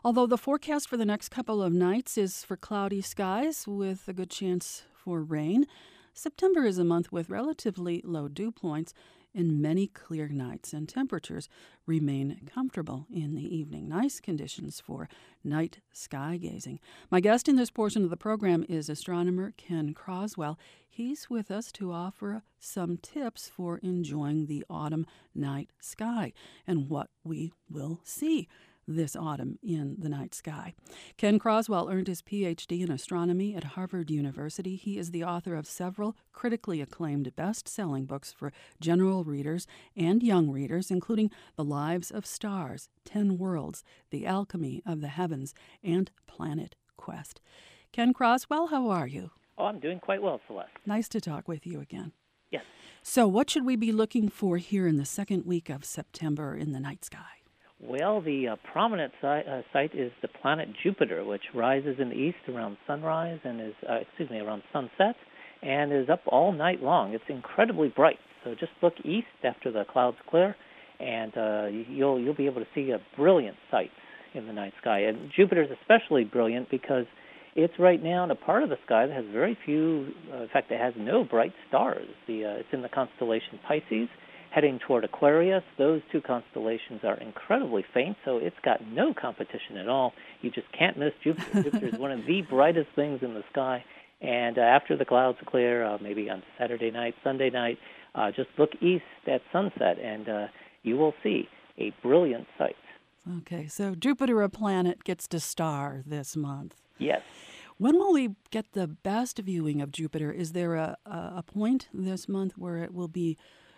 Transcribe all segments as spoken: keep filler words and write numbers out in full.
Although the forecast for the next couple of nights is for cloudy skies with a good chance for rain, September is a month with relatively low dew points and many clear nights, and temperatures remain comfortable in the evening. Nice conditions for night sky gazing. My guest in this portion of the program is astronomer Ken Croswell. He's with us to offer some tips for enjoying the autumn night sky and what we will see this autumn in the night sky. Ken Croswell earned his P H D in astronomy at Harvard University. He is the author of several critically acclaimed best-selling books for general readers and young readers, including The Lives of Stars, Ten Worlds, The Alchemy of the Heavens, and Planet Quest. Ken Croswell, how are you? Oh, I'm doing quite well, Celeste. Nice to talk with you again. Yes. So what should we be looking for here in the second week of September in the night sky? Well, the uh, prominent si- uh, site is the planet Jupiter, which rises in the east around sunrise and is, uh, excuse me, around sunset, and is up all night long. It's incredibly bright. So just look east after the clouds clear, and uh, you'll you'll be able to see a brilliant sight in the night sky. And Jupiter is especially brilliant because it's right now in a part of the sky that has very few. Uh, in fact, it has no bright stars. The uh, it's in the constellation Pisces, heading toward Aquarius. Those two constellations are incredibly faint, so it's got no competition at all. You just can't miss Jupiter. Jupiter is one of the brightest things in the sky. And uh, after the clouds clear, uh, maybe on Saturday night, Sunday night, uh, just look east at sunset, and uh, you will see a brilliant sight. Okay, so Jupiter, a planet, gets to star this month. Yes. When will we get the best viewing of Jupiter? Is there a, a, a point this month where it will be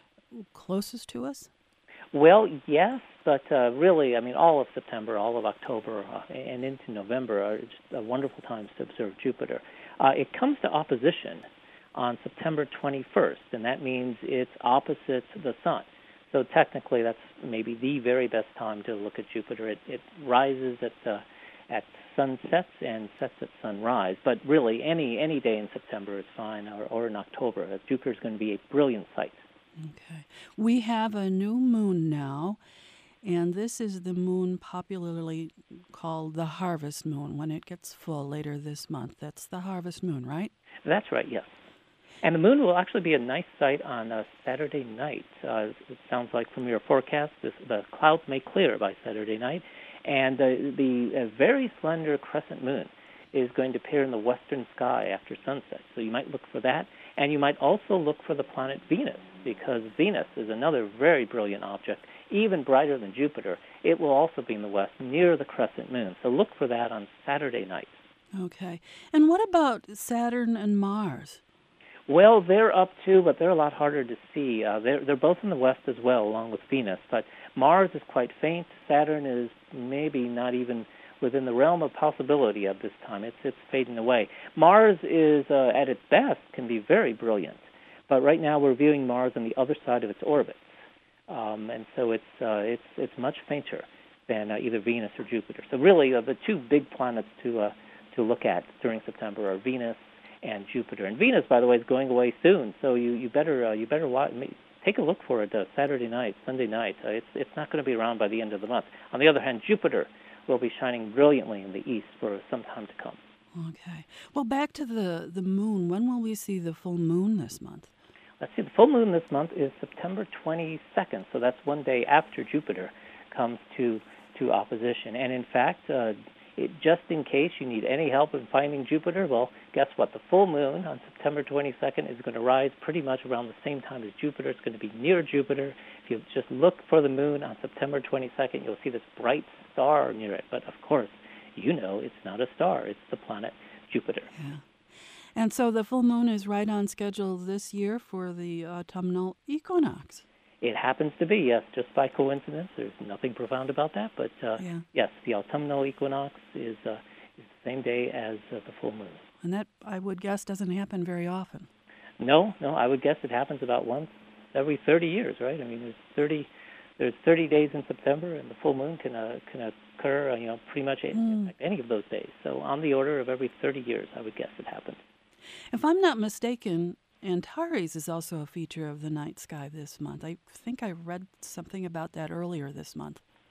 closest to us? Well, yes, but uh, really, I mean, all of September, all of October, uh, and into November are just uh, wonderful times to observe Jupiter. Uh, it comes to opposition on September twenty-first, and that means it's opposite the sun. So technically, that's maybe the very best time to look at Jupiter. It, it rises at uh, at sunsets and sets at sunrise, but really, any any day in September is fine, or, or in October. Uh, Jupiter is going to be a brilliant sight. Okay. We have a new moon now, and this is the moon popularly called the harvest moon when it gets full later this month. That's the harvest moon, right? That's right, yes. And the moon will actually be a nice sight on uh, Saturday night. Uh, it sounds like from your forecast, this, the clouds may clear by Saturday night, and uh, the uh, very slender crescent moon is going to appear in the western sky after sunset. So you might look for that. And you might also look for the planet Venus, because Venus is another very brilliant object, even brighter than Jupiter. It will also be in the west near the crescent moon. So look for that on Saturday night. Okay. And what about Saturn and Mars? Well, they're up too, but they're a lot harder to see. Uh, they're, they're both in the west as well, along with Venus. But Mars is quite faint. Saturn is maybe not even within the realm of possibility at this time. It's it's fading away. Mars is, uh, at its best, can be very brilliant. But right now we're viewing Mars on the other side of its orbit. Um, and so it's uh, it's it's much fainter than uh, either Venus or Jupiter. So really uh, the two big planets to uh, to look at during September are Venus and Jupiter. And Venus, by the way, is going away soon. So you, you better uh, you better watch, take a look for it uh, Saturday night, Sunday night. Uh, it's it's not going to be around by the end of the month. On the other hand, Jupiter will be shining brilliantly in the east for some time to come. Okay. Well, back to the, the moon. When will we see the full moon this month? Let's see, the full moon this month is September twenty-second, so that's one day after Jupiter comes to, to opposition. And in fact, uh, it, just in case you need any help in finding Jupiter, well, guess what? The full moon on September twenty-second is going to rise pretty much around the same time as Jupiter. It's going to be near Jupiter. If you just look for the moon on September twenty-second, you'll see this bright star near it. But of course, you know it's not a star. It's the planet Jupiter. Yeah. And so the full moon is right on schedule this year for the autumnal equinox. It happens to be, yes, just by coincidence. There's nothing profound about that. But uh, yeah. yes, the autumnal equinox is, uh, is the same day as uh, the full moon. And that, I would guess, doesn't happen very often. No, no, I would guess it happens about once every thirty years, right? I mean, there's thirty, there's thirty days in September, and the full moon can uh, can occur, uh, you know, pretty much mm. in fact, any of those days. So on the order of every thirty years, I would guess it happens. If I'm not mistaken, Antares is also a feature of the night sky this month. I think I read something about that earlier this month.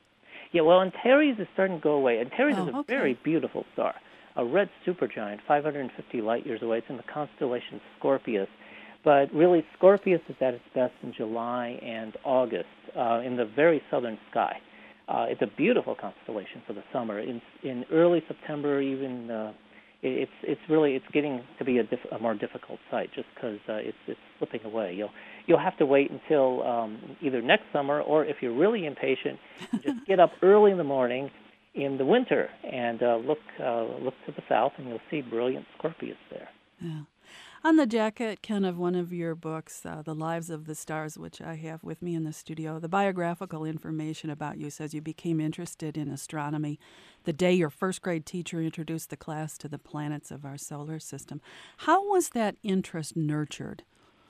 Yeah, well, Antares is starting to go away. Antares Oh, is a okay. very beautiful star, a red supergiant, five hundred fifty light years away. It's in the constellation Scorpius. But really, Scorpius is at its best in July and August uh, in the very southern sky. Uh, it's a beautiful constellation for the summer. In, in early September, even uh, it, it's it's really it's getting to be a, diff, a more difficult sight just because uh, it's it's slipping away. You'll you'll have to wait until um, either next summer, or if you're really impatient, just get up early in the morning in the winter and uh, look uh, look to the south, and you'll see brilliant Scorpius there. Yeah. On the jacket, Ken, of one of your books, uh, The Lives of the Stars, which I have with me in the studio, the biographical information about you says you became interested in astronomy the day your first grade teacher introduced the class to the planets of our solar system. How was that interest nurtured?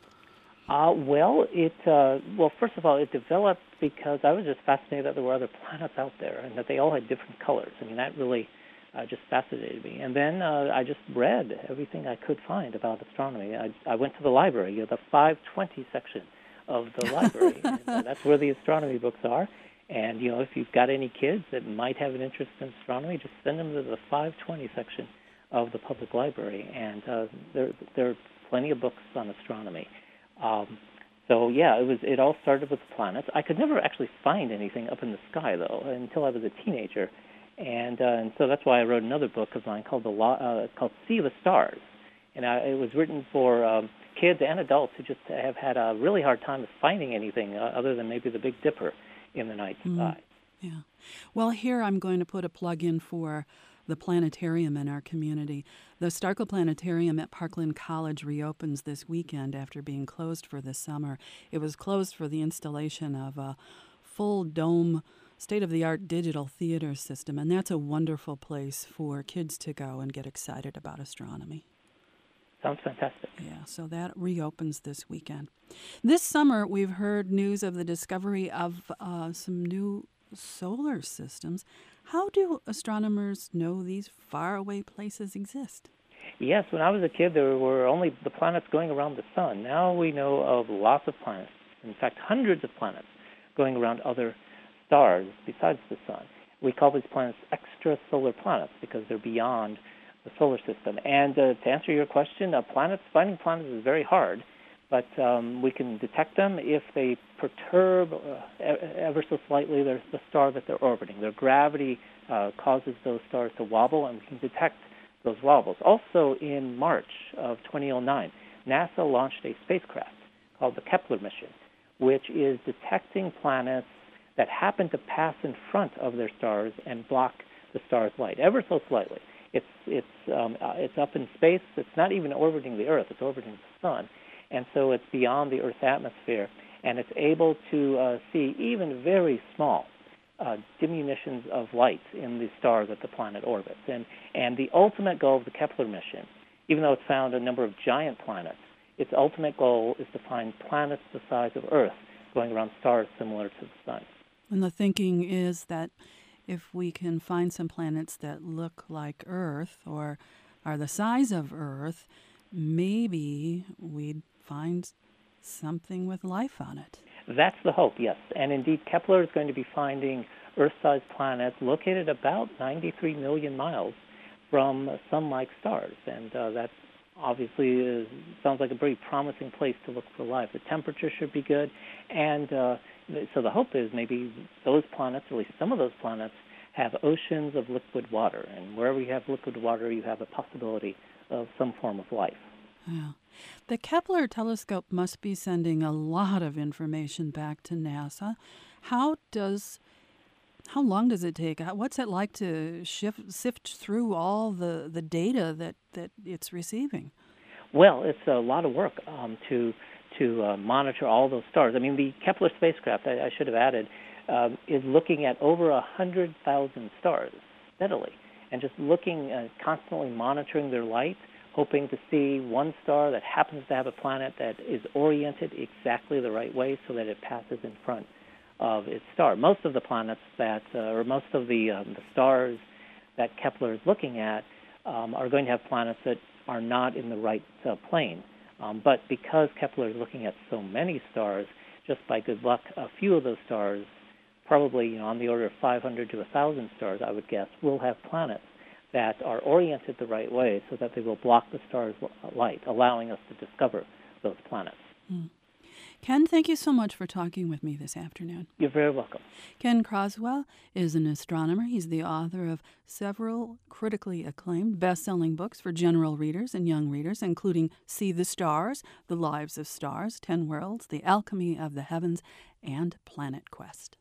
Uh, well, it uh, well, first of all, it developed because I was just fascinated that there were other planets out there and that they all had different colors. I mean, that really uh, just fascinated me. And then uh, I just read everything I could find about astronomy. I, I went to the library, you know, the five twenty section of the library, and uh, that's where the astronomy books are. And, you know, if you've got any kids that might have an interest in astronomy, just send them to the five twenty section of the public library. And uh, there, there are plenty of books on astronomy. Um, so, yeah, it was. It all started with planets. I could never actually find anything up in the sky, though, until I was a teenager. And, uh, and so that's why I wrote another book of mine called the uh, called See the Stars. And I, it was written for um, kids and adults who just have had a really hard time finding anything uh, other than maybe the Big Dipper in the night Mm, sky. yeah. Well, here I'm going to put a plug in for the planetarium in our community. The Starkle Planetarium at Parkland College reopens this weekend after being closed for the summer. It was closed for the installation of a full dome, state-of-the-art digital theater system, and that's a wonderful place for kids to go and get excited about astronomy. Sounds fantastic. Yeah, so that reopens this weekend. This summer, we've heard news of the discovery of uh, some new solar systems. How do astronomers know these faraway places exist? Yes, when I was a kid, there were only the planets going around the sun. Now we know of lots of planets, in fact, hundreds of planets going around other stars besides the sun. We call these planets extrasolar planets because they're beyond the solar system. And uh, to answer your question, uh, planets, finding planets is very hard, but um, we can detect them if they perturb uh, ever so slightly the, the star that they're orbiting. Their gravity uh, causes those stars to wobble, and we can detect those wobbles. Also, in March of twenty oh nine, NASA launched a spacecraft called the Kepler mission, which is detecting planets that happen to pass in front of their stars and block the star's light ever so slightly. It's it's um, uh, it's up in space. It's not even orbiting the Earth. It's orbiting the sun, and so it's beyond the Earth's atmosphere, and it's able to uh, see even very small uh, diminutions of light in the star that the planet orbits. And and the ultimate goal of the Kepler mission, even though it's found a number of giant planets, its ultimate goal is to find planets the size of Earth going around stars similar to the sun. And the thinking is that if we can find some planets that look like Earth or are the size of Earth, maybe we'd find something with life on it. That's the hope, yes. And indeed, Kepler is going to be finding Earth-sized planets located about ninety-three million miles from sun-like stars. And uh, that obviously is, sounds like a very promising place to look for life. The temperature should be good. And uh, so the hope is maybe those planets, or at least some of those planets, have oceans of liquid water. And wherever you have liquid water, you have a possibility of some form of life. Yeah. The Kepler telescope must be sending a lot of information back to NASA. How does, how long does it take? What's it like to shift, sift through all the, the data that, that it's receiving? Well, it's a lot of work um, to to uh, monitor all those stars. I mean, the Kepler spacecraft, I, I should have added, um, is looking at over one hundred thousand stars steadily, and just looking, uh, constantly monitoring their light, hoping to see one star that happens to have a planet that is oriented exactly the right way so that it passes in front of its star. Most of the planets that, uh, or most of the, um, the stars that Kepler is looking at um, are going to have planets that are not in the right uh, plane. Um, but because Kepler is looking at so many stars, just by good luck, a few of those stars probably, you know, on the order of five hundred to one thousand stars, I would guess, will have planets that are oriented the right way so that they will block the star's light, allowing us to discover those planets. Mm. Ken, thank you so much for talking with me this afternoon. You're very welcome. Ken Croswell is an astronomer. He's the author of several critically acclaimed best-selling books for general readers and young readers, including See the Stars, The Lives of Stars, Ten Worlds, The Alchemy of the Heavens, and Planet Quest.